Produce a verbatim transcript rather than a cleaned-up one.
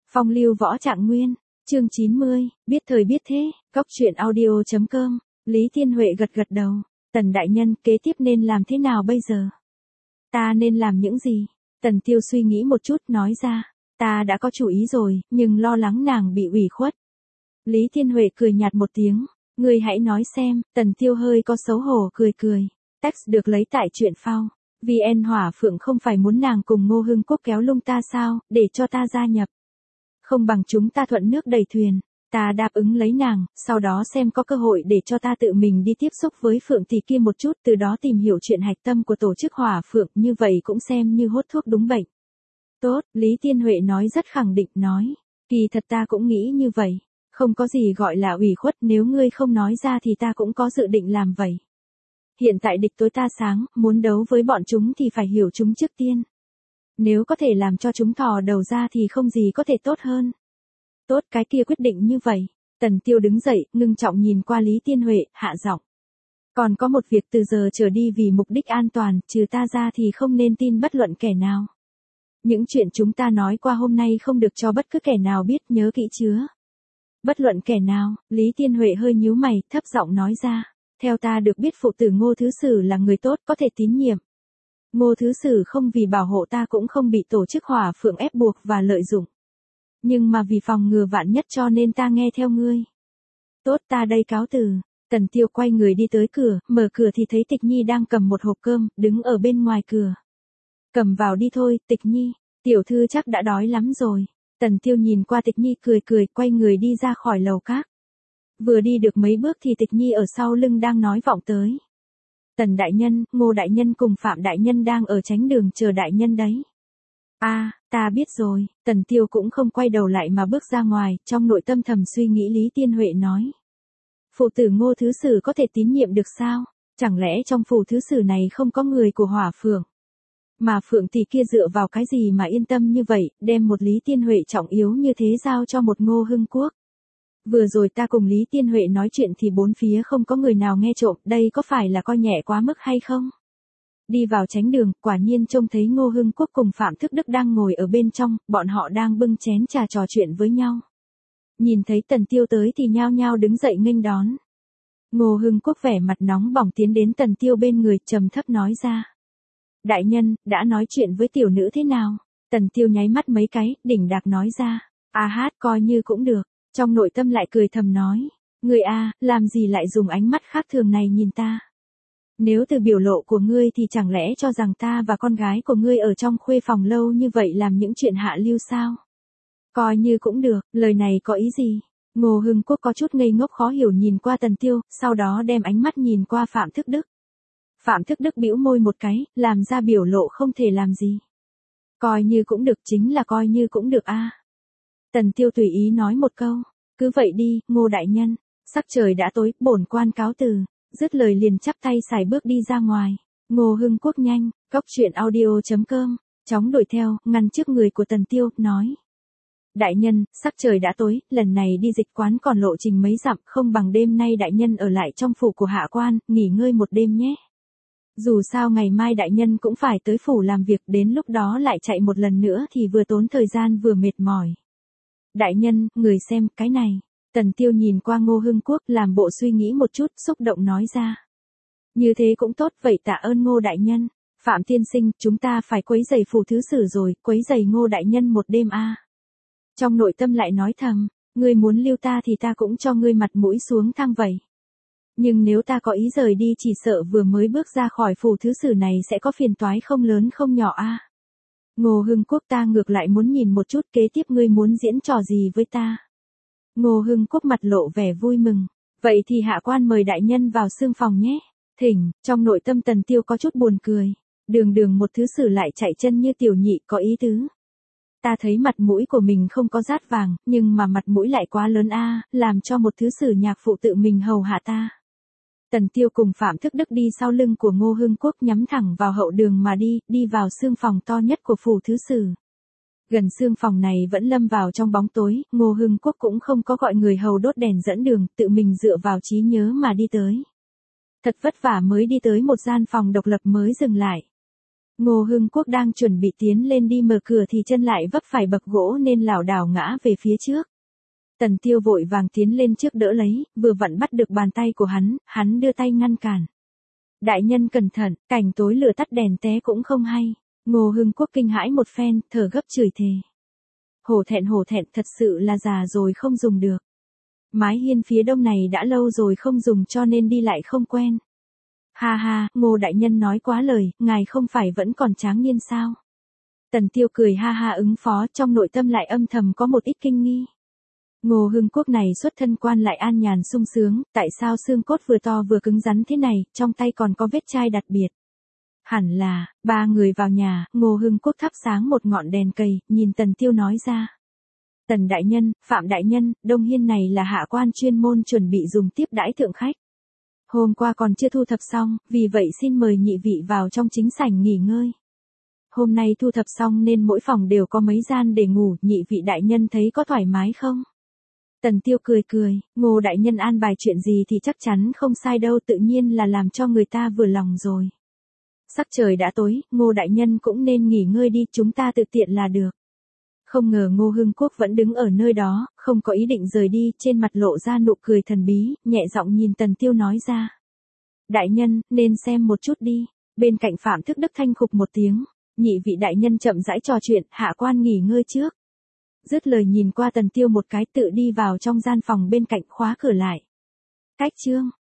Phong lưu võ trạng nguyên, chương chín mươi, biết thời biết thế, cóc truyện audio.com, Lý Thiên Huệ gật gật đầu, Tần đại nhân kế tiếp nên làm thế nào bây giờ? Ta nên làm những gì? Tần Tiêu suy nghĩ một chút nói ra, ta đã có chủ ý rồi, nhưng lo lắng nàng bị ủy khuất. Lý Thiên Huệ cười nhạt một tiếng, ngươi hãy nói xem, Tần Tiêu hơi có xấu hổ cười cười, text được lấy tại truyện phao. vê en Hỏa Phượng không phải muốn nàng cùng Ngô Hưng Quốc kéo lung ta sao, để cho ta gia nhập. Không bằng chúng ta thuận nước đẩy thuyền, ta đáp ứng lấy nàng, sau đó xem có cơ hội để cho ta tự mình đi tiếp xúc với Phượng tỷ kia một chút, từ đó tìm hiểu chuyện hạch tâm của tổ chức Hỏa Phượng, như vậy cũng xem như hốt thuốc đúng bệnh. Tốt, Lý Thiên Huệ nói rất khẳng định nói, kỳ thật ta cũng nghĩ như vậy, không có gì gọi là ủy khuất, nếu ngươi không nói ra thì ta cũng có dự định làm vậy. Hiện tại địch tối ta sáng, muốn đấu với bọn chúng thì phải hiểu chúng trước tiên. Nếu có thể làm cho chúng thò đầu ra thì không gì có thể tốt hơn. Tốt, cái kia quyết định như vậy. Tần Tiêu đứng dậy, ngưng trọng nhìn qua Lý Thiên Huệ, hạ giọng. Còn có một việc, từ giờ trở đi vì mục đích an toàn, trừ ta ra thì không nên tin bất luận kẻ nào. Những chuyện chúng ta nói qua hôm nay không được cho bất cứ kẻ nào biết, nhớ kỹ chưa? Bất luận kẻ nào, Lý Thiên Huệ hơi nhíu mày, thấp giọng nói ra. Theo ta được biết phụ tử Ngô Thứ Sử là người tốt, có thể tín nhiệm. Ngô Thứ Sử không vì bảo hộ ta cũng không bị tổ chức Hỏa Phượng ép buộc và lợi dụng. Nhưng mà vì phòng ngừa vạn nhất cho nên ta nghe theo ngươi. Tốt, ta đây cáo từ. Tần Tiêu quay người đi tới cửa, mở cửa thì thấy Tịch Nhi đang cầm một hộp cơm, đứng ở bên ngoài cửa. Cầm vào đi thôi, Tịch Nhi, tiểu thư chắc đã đói lắm rồi. Tần Tiêu nhìn qua Tịch Nhi cười cười, quay người đi ra khỏi lầu các. Vừa đi được mấy bước thì Tịch Nhi ở sau lưng đang nói vọng tới. Tần đại nhân, Ngô đại nhân cùng Phạm đại nhân đang ở tránh đường chờ đại nhân đấy. A, à, ta biết rồi. Tần Tiêu cũng không quay đầu lại mà bước ra ngoài, trong nội tâm thầm suy nghĩ Lý Thiên Huệ nói. Phụ tử Ngô Thứ Sử có thể tín nhiệm được sao? Chẳng lẽ trong phủ Thứ Sử này không có người của Hỏa Phượng? Mà Phượng tỷ kia dựa vào cái gì mà yên tâm như vậy, đem một Lý Thiên Huệ trọng yếu như thế giao cho một Ngô Hưng Quốc? Vừa rồi ta cùng Lý Thiên Huệ nói chuyện thì bốn phía không có người nào nghe trộm, đây có phải là coi nhẹ quá mức hay không? Đi vào tránh đường, quả nhiên trông thấy Ngô Hưng Quốc cùng Phạm Thức Đức đang ngồi ở bên trong, bọn họ đang bưng chén trà trò chuyện với nhau. Nhìn thấy Tần Tiêu tới thì nhao nhao đứng dậy nghênh đón. Ngô Hưng Quốc vẻ mặt nóng bỏng tiến đến Tần Tiêu bên người, trầm thấp nói ra. Đại nhân, đã nói chuyện với tiểu nữ thế nào? Tần Tiêu nháy mắt mấy cái, đỉnh đạc nói ra. A hát, coi như cũng được. Trong nội tâm lại cười thầm nói, ngươi a, làm gì lại dùng ánh mắt khác thường này nhìn ta? Nếu từ biểu lộ của ngươi thì chẳng lẽ cho rằng ta và con gái của ngươi ở trong khuê phòng lâu như vậy làm những chuyện hạ lưu sao? Coi như cũng được, lời này có ý gì? Ngô Hưng Quốc có chút ngây ngốc khó hiểu nhìn qua Tần Tiêu, sau đó đem ánh mắt nhìn qua Phạm Thức Đức. Phạm Thức Đức bĩu môi một cái, làm ra biểu lộ không thể làm gì. Coi như cũng được, chính là coi như cũng được a. Tần Tiêu tùy ý nói một câu, cứ vậy đi, Ngô đại nhân, sắc trời đã tối, bổn quan cáo từ, dứt lời liền chắp tay sải bước đi ra ngoài. Ngô Hưng Quốc nhanh, cóc truyện audio.com, chóng đuổi theo, ngăn trước người của Tần Tiêu, nói. Đại nhân, sắc trời đã tối, lần này đi dịch quán còn lộ trình mấy dặm, không bằng đêm nay đại nhân ở lại trong phủ của hạ quan, nghỉ ngơi một đêm nhé. Dù sao ngày mai đại nhân cũng phải tới phủ làm việc, đến lúc đó lại chạy một lần nữa thì vừa tốn thời gian vừa mệt mỏi. Đại nhân, người xem, cái này. Tần Tiêu nhìn qua Ngô Hưng Quốc làm bộ suy nghĩ một chút, xúc động nói ra. Như thế cũng tốt, vậy tạ ơn Ngô đại nhân. Phạm tiên sinh, chúng ta phải quấy giày phủ Thứ Sử rồi, quấy giày Ngô đại nhân một đêm a. Trong nội tâm lại nói thầm, ngươi muốn lưu ta thì ta cũng cho ngươi mặt mũi xuống thang vậy. Nhưng nếu ta có ý rời đi chỉ sợ vừa mới bước ra khỏi phủ Thứ Sử này sẽ có phiền toái không lớn không nhỏ a. Ngô Hưng Quốc, ta ngược lại muốn nhìn một chút kế tiếp ngươi muốn diễn trò gì với ta. Ngô Hưng Quốc mặt lộ vẻ vui mừng. Vậy thì hạ quan mời đại nhân vào xương phòng nhé. Thỉnh, trong nội tâm Tần Tiêu có chút buồn cười. Đường đường một Thứ Sử lại chạy chân như tiểu nhị, có ý tứ. Ta thấy mặt mũi của mình không có rát vàng, nhưng mà mặt mũi lại quá lớn a, làm cho một Thứ Sử nhạc phụ tự mình hầu hạ ta. Tần Tiêu cùng Phạm Thức Đức đi sau lưng của Ngô Hưng Quốc nhắm thẳng vào hậu đường mà đi, đi vào xương phòng to nhất của phủ Thứ Sử. Gần xương phòng này vẫn lâm vào trong bóng tối, Ngô Hưng Quốc cũng không có gọi người hầu đốt đèn dẫn đường, tự mình dựa vào trí nhớ mà đi tới. Thật vất vả mới đi tới một gian phòng độc lập mới dừng lại. Ngô Hưng Quốc đang chuẩn bị tiến lên đi mở cửa thì chân lại vấp phải bậc gỗ nên lảo đảo ngã về phía trước. Tần Tiêu vội vàng tiến lên trước đỡ lấy, vừa vặn bắt được bàn tay của hắn, hắn đưa tay ngăn cản. Đại nhân cẩn thận, cảnh tối lửa tắt đèn té cũng không hay. Ngô Hưng Quốc kinh hãi một phen, thở gấp chửi thề. Hổ thẹn hổ thẹn, thật sự là già rồi không dùng được. Mái hiên phía đông này đã lâu rồi không dùng cho nên đi lại không quen. Ha ha, Ngô đại nhân nói quá lời, ngài không phải vẫn còn tráng niên sao? Tần Tiêu cười ha ha ứng phó, trong nội tâm lại âm thầm có một ít kinh nghi. Ngô Hưng Quốc này xuất thân quan lại an nhàn sung sướng, tại sao xương cốt vừa to vừa cứng rắn thế này, trong tay còn có vết chai đặc biệt. Hẳn là, ba người vào nhà, Ngô Hưng Quốc thắp sáng một ngọn đèn cầy, nhìn Tần Tiêu nói ra. Tần đại nhân, Phạm đại nhân, Đông Hiên này là hạ quan chuyên môn chuẩn bị dùng tiếp đãi thượng khách. Hôm qua còn chưa thu thập xong, vì vậy xin mời nhị vị vào trong chính sảnh nghỉ ngơi. Hôm nay thu thập xong nên mỗi phòng đều có mấy gian để ngủ, nhị vị đại nhân thấy có thoải mái không? Tần Tiêu cười cười, Ngô đại nhân an bài chuyện gì thì chắc chắn không sai đâu, tự nhiên là làm cho người ta vừa lòng rồi. Sắc trời đã tối, Ngô đại nhân cũng nên nghỉ ngơi đi, chúng ta tự tiện là được. Không ngờ Ngô Hưng Quốc vẫn đứng ở nơi đó, không có ý định rời đi, trên mặt lộ ra nụ cười thần bí, nhẹ giọng nhìn Tần Tiêu nói ra. Đại nhân, nên xem một chút đi. Bên cạnh Phạm Thức Đức thanh khục một tiếng, nhị vị đại nhân chậm rãi trò chuyện, hạ quan nghỉ ngơi trước. Dứt lời nhìn qua Tần Tiêu một cái, tự đi vào trong gian phòng bên cạnh khóa cửa lại. Cách chương